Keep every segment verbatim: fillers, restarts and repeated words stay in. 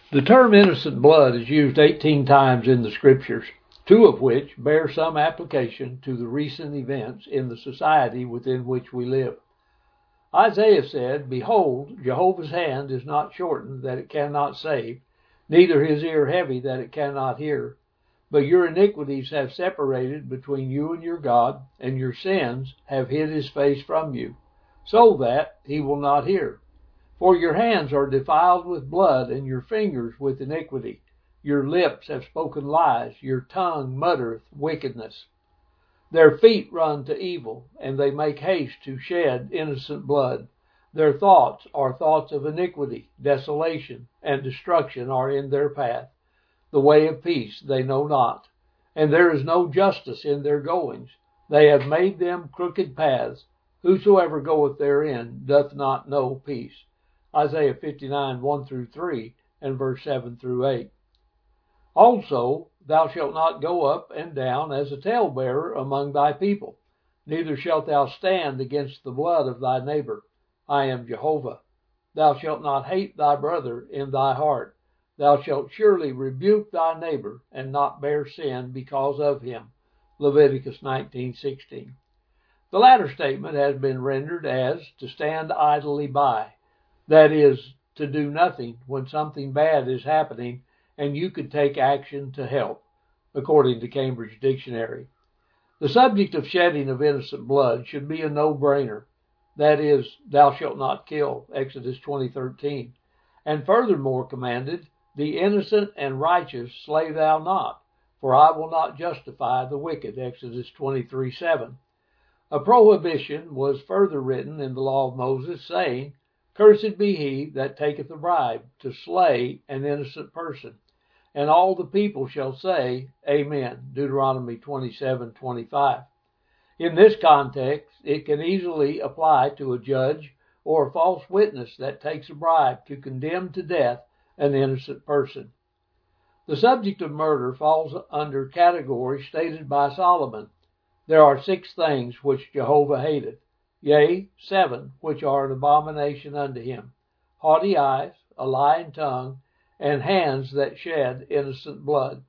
The term innocent blood is used eighteen times in the scriptures, two of which bear some application to the recent events in the society within which we live. Isaiah said, "Behold, Jehovah's hand is not shortened that it cannot save, neither his ear heavy that it cannot hear. But your iniquities have separated between you and your God, and your sins have hid his face from you, so that he will not hear. For your hands are defiled with blood, and your fingers with iniquity. Your lips have spoken lies, your tongue muttereth wickedness. Their feet run to evil, and they make haste to shed innocent blood. Their thoughts are thoughts of iniquity, desolation, and destruction are in their path. The way of peace they know not, and there is no justice in their goings. They have made them crooked paths. Whosoever goeth therein doth not know peace." Isaiah fifty-nine, one through three, and verse seven through eight. Also, thou shalt not go up and down as a talebearer among thy people, neither shalt thou stand against the blood of thy neighbor. I am Jehovah. Thou shalt not hate thy brother in thy heart. Thou shalt surely rebuke thy neighbor, and not bear sin because of him. Leviticus nineteen, sixteen. The latter statement has been rendered as to stand idly by. That is, to do nothing when something bad is happening and you could take action to help, according to Cambridge Dictionary. The subject of shedding of innocent blood should be a no-brainer. That is, thou shalt not kill, Exodus twenty, thirteen. And furthermore commanded, the innocent and righteous slay thou not, for I will not justify the wicked, Exodus twenty-three, seven. A prohibition was further written in the law of Moses, saying, "Cursed be he that taketh a bribe to slay an innocent person." And all the people shall say, Amen. Deuteronomy twenty-seven, twenty-five. In this context, it can easily apply to a judge or a false witness that takes a bribe to condemn to death an innocent person. The subject of murder falls under category stated by Solomon. There are six things which Jehovah hateth, yea, seven, which are an abomination unto him: haughty eyes, a lying tongue, and hands that shed innocent blood;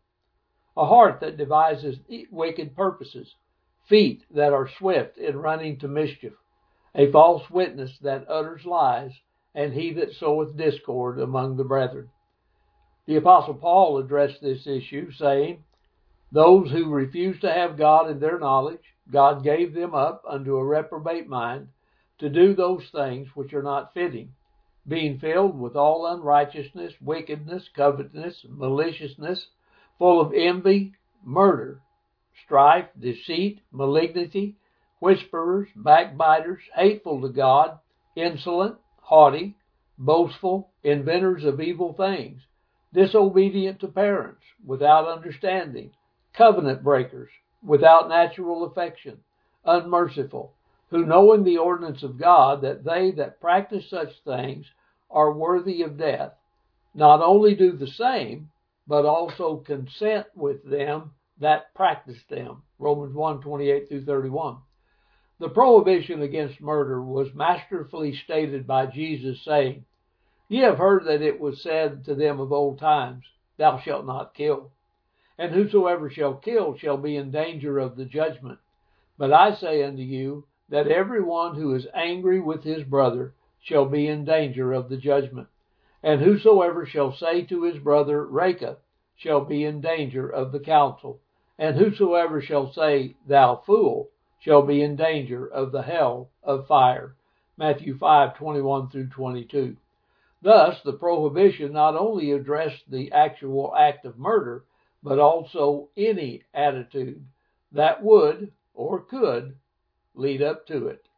a heart that devises wicked purposes; feet that are swift in running to mischief; a false witness that utters lies; and he that soweth discord among the brethren. The Apostle Paul addressed this issue, saying, "Those who refuse to have God in their knowledge, God gave them up unto a reprobate mind, to do those things which are not fitting, being filled with all unrighteousness, wickedness, covetousness, maliciousness, full of envy, murder, strife, deceit, malignity, whisperers, backbiters, hateful to God, insolent, haughty, boastful, inventors of evil things, disobedient to parents, without understanding, covenant breakers, without natural affection, unmerciful, who knowing the ordinance of God, that they that practice such things are worthy of death, not only do the same, but also consent with them that practice them." Romans one, twenty-eight through thirty-one. The prohibition against murder was masterfully stated by Jesus, saying, "Ye have heard that it was said to them of old times, Thou shalt not kill. And whosoever shall kill shall be in danger of the judgment. But I say unto you, that every one who is angry with his brother shall be in danger of the judgment. And whosoever shall say to his brother, Raca, shall be in danger of the council. And whosoever shall say, Thou fool, shall be in danger of the hell of fire." Matthew five, twenty-one through twenty-two. Thus, the prohibition not only addressed the actual act of murder, but also any attitude that would or could lead up to it.